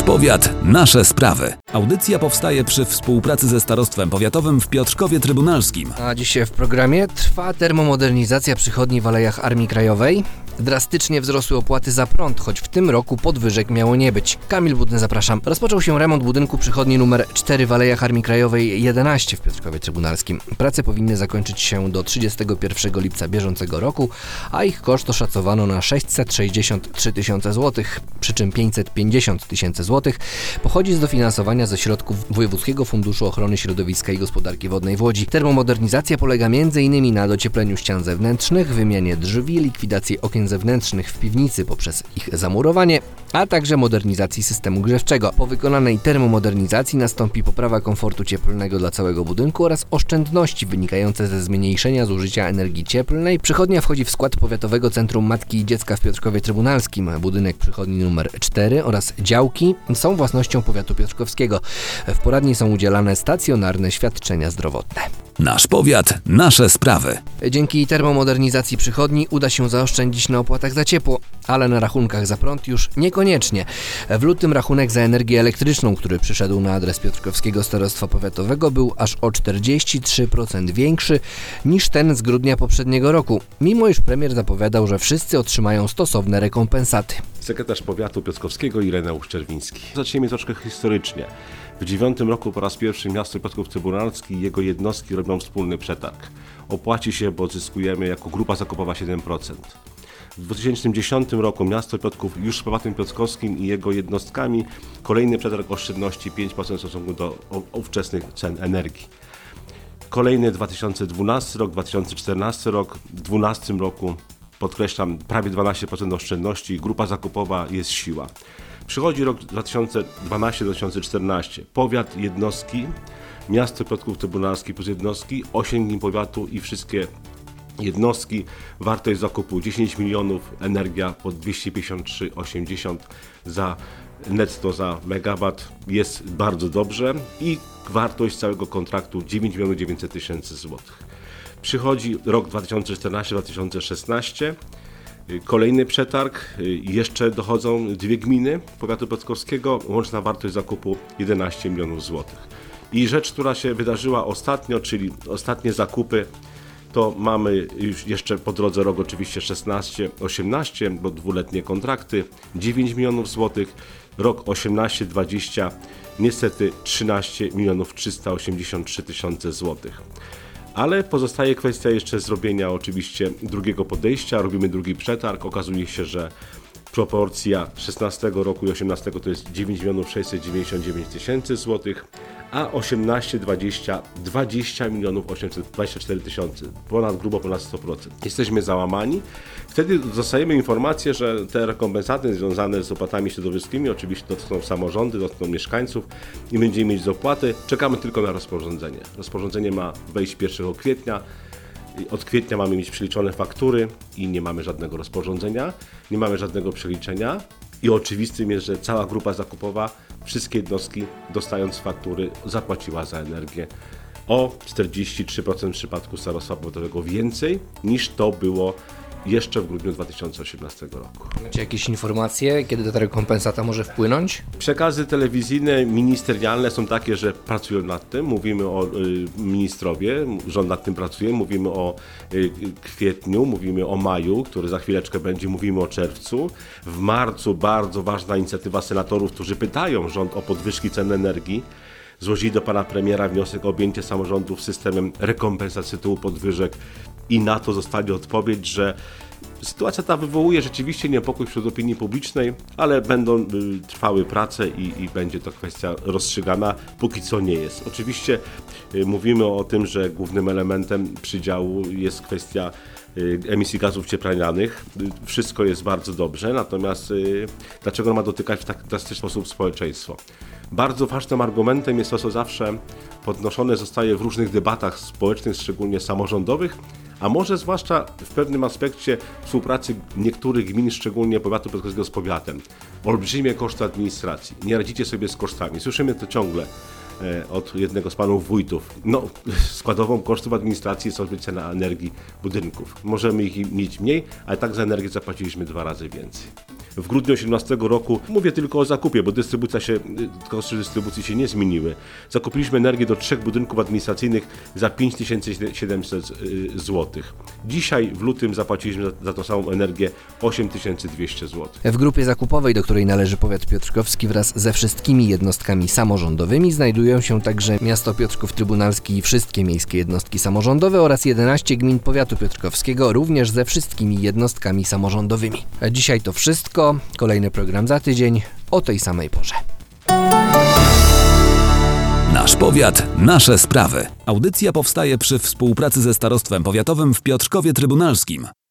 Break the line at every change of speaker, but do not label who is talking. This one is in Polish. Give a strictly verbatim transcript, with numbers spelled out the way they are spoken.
powiat, nasze sprawy. Audycja powstaje przy współpracy ze Starostwem Powiatowym w Piotrkowie Trybunalskim.
A dzisiaj w programie trwa termomodernizacja przychodni w Alejach Armii Krajowej. Drastycznie wzrosły opłaty za prąd, choć w tym roku podwyżek miało nie być. Kamil Budny, zapraszam. Rozpoczął się remont budynku przychodni numer cztery w Alejach Armii Krajowej jedenaście w Piotrkowie Trybunalskim. Prace powinny zakończyć się do trzydziestego pierwszego lipca bieżącego roku, a ich koszt oszacowano na sześćset sześćdziesiąt trzy tysiące złotych, przy czym pięćset pięćdziesiąt tysięcy złotych pochodzi z dofinansowania ze środków Wojewódzkiego Funduszu Ochrony Środowiska i Gospodarki Wodnej w Łodzi. Termomodernizacja polega między innymi na dociepleniu ścian zewnętrznych, wymianie drzwi, likwidacji okien zewnętrznych w piwnicy poprzez ich zamurowanie, a także modernizacji systemu grzewczego. Po wykonanej termomodernizacji nastąpi poprawa komfortu cieplnego dla całego budynku oraz oszczędności wynikające ze zmniejszenia zużycia energii cieplnej. Przychodnia wchodzi w skład Powiatowego Centrum Matki i Dziecka w Piotrkowie Trybunalskim. Budynek przychodni numer cztery oraz działki są własnością powiatu piotrkowskiego. W poradni są udzielane stacjonarne świadczenia zdrowotne.
Nasz powiat, nasze sprawy.
Dzięki termomodernizacji przychodni uda się zaoszczędzić na opłatach za ciepło, ale na rachunkach za prąd już niekoniecznie. W lutym rachunek za energię elektryczną, który przyszedł na adres Piotrkowskiego Starostwa Powiatowego, był aż o czterdzieści trzy procent większy niż ten z grudnia poprzedniego roku, mimo iż premier zapowiadał, że wszyscy otrzymają stosowne rekompensaty.
Sekretarz Powiatu Piotrkowskiego Ireneusz Czerwiński. Zacznijmy troszkę historycznie. W dziewiątym roku po raz pierwszy miasto Piotrków Trybunalski i jego jednostki robią wspólny przetarg. Opłaci się, bo zyskujemy jako grupa zakupowa siedem procent. W dwa tysiące dziesiątym roku miasto Piotrków już z powiatem piotrkowskim i jego jednostkami kolejny przetarg oszczędności pięć procent w stosunku do ówczesnych cen energii. Kolejny dwa tysiące dwunasty rok, dwa tysiące czternasty rok, w dwa tysiące dwunastym roku, podkreślam, prawie dwanaście procent oszczędności, grupa zakupowa jest siła. Przychodzi rok dwa tysiące dwunasty do dwa tysiące czternastego. Powiat, jednostki, miasto Piotrków Trybunalski plus jednostki, osiem gmin powiatu i wszystkie jednostki. Wartość zakupu dziesięć milionów, energia po dwieście pięćdziesiąt trzy osiemdziesiąt za netto za megawat, jest bardzo dobrze i wartość całego kontraktu dziewięć milionów dziewięćset tysięcy złotych. Przychodzi rok dwa tysiące czternasty do dwa tysiące szesnastego. Kolejny przetarg, jeszcze dochodzą dwie gminy powiatu piotrkowskiego, łączna wartość zakupu jedenaście milionów złotych. I rzecz, która się wydarzyła ostatnio, czyli ostatnie zakupy, to mamy już jeszcze po drodze rok oczywiście szesnaście osiemnaście, bo dwuletnie kontrakty, dziewięć milionów złotych, rok osiemnaście dwadzieścia, niestety trzynaście milionów trzysta osiemdziesiąt trzy tysiące złotych. Ale pozostaje kwestia jeszcze zrobienia oczywiście drugiego podejścia, robimy drugi przetarg, okazuje się, że proporcja szesnastego roku i osiemnastego to jest dziewięć milionów sześćset dziewięćdziesiąt dziewięć tysięcy złotych, a osiemnaście dwadzieścia dwadzieścia milionów osiemset dwadzieścia cztery tysiące, ponad grubo ponad sto procent. Jesteśmy załamani. Wtedy dostajemy informację, że te rekompensaty związane z opłatami środowiskowymi oczywiście dotkną samorządy, dotkną mieszkańców i będziemy mieć dopłaty. Czekamy tylko na rozporządzenie. Rozporządzenie ma wejść pierwszego kwietnia. Od kwietnia mamy mieć przeliczone faktury i nie mamy żadnego rozporządzenia, nie mamy żadnego przeliczenia i oczywistym jest, że cała grupa zakupowa, wszystkie jednostki dostając faktury zapłaciła za energię o czterdzieści trzy procent w przypadku Starostwa Powiatowego więcej niż to było jeszcze w grudniu dwa tysiące osiemnastego roku.
Macie jakieś informacje, kiedy ta rekompensata może wpłynąć?
Przekazy telewizyjne, ministerialne są takie, że pracują nad tym. Mówimy o y, ministrowie, rząd nad tym pracuje. Mówimy o y, kwietniu, mówimy o maju, który za chwileczkę będzie, mówimy o czerwcu. W marcu bardzo ważna inicjatywa senatorów, którzy pytają rząd o podwyżki cen energii. Złożyli do pana premiera wniosek o objęcie samorządów systemem rekompensat z tytułu podwyżek i na to zostali odpowiedź, że sytuacja ta wywołuje rzeczywiście niepokój wśród opinii publicznej, ale będą y, trwały prace i, i będzie to kwestia rozstrzygana, póki co nie jest. Oczywiście y, mówimy o tym, że głównym elementem przydziału jest kwestia y, emisji gazów cieplarnianych. Y, wszystko jest bardzo dobrze, natomiast y, dlaczego ma dotykać w tak drastyczny sposób społeczeństwo? Bardzo ważnym argumentem jest to, co zawsze podnoszone zostaje w różnych debatach społecznych, szczególnie samorządowych, a może zwłaszcza w pewnym aspekcie współpracy niektórych gmin, szczególnie powiatu piotrkowskiego z powiatem. Olbrzymie koszty administracji. Nie radzicie sobie z kosztami. Słyszymy to ciągle. od jednego z panów wójtów. No, składową kosztów administracji jest choćby cena energii budynków. Możemy ich mieć mniej, ale tak za energię zapłaciliśmy dwa razy więcej. W grudniu dwa tysiące osiemnastego roku, mówię tylko o zakupie, bo dystrybucja się, koszty dystrybucji się nie zmieniły. Zakupiliśmy energię do trzech budynków administracyjnych za pięć tysięcy siedemset złotych. Dzisiaj w lutym zapłaciliśmy za, za tą samą energię osiem tysięcy dwieście złotych.
W grupie zakupowej, do której należy powiat piotrkowski wraz ze wszystkimi jednostkami samorządowymi, znajdują się także miasto Piotrków Trybunalski i wszystkie miejskie jednostki samorządowe oraz jedenaście gmin powiatu piotrkowskiego, również ze wszystkimi jednostkami samorządowymi. A dzisiaj to wszystko. Kolejny program za tydzień o tej samej porze.
Nasz powiat, nasze sprawy. Audycja powstaje przy współpracy ze Starostwem Powiatowym w Piotrkowie Trybunalskim.